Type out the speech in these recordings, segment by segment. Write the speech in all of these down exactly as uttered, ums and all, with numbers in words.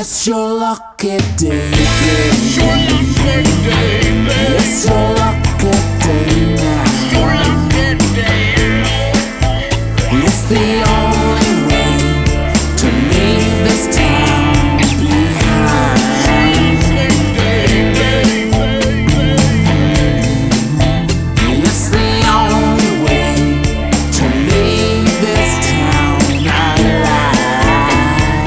It's your lucky day, baby. It's your lucky day, baby. It's your lucky day now. It's your lucky day. It's the only way to leave this town behind. It's the only way to leave this town alive.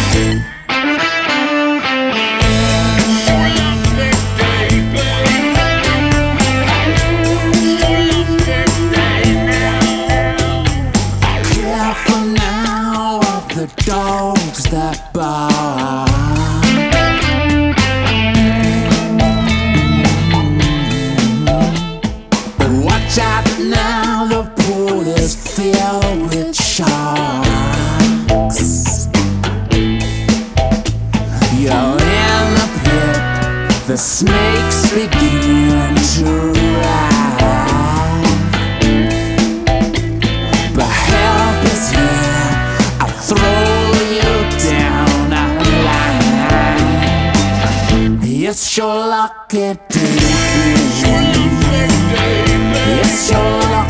Careful now of the dogs that bark. But watch out now, the pool is filled with sharks. You're in the pit, the snakes begin to rise. But help is here, I'll throw you down a line. It's your lucky day. It's your lucky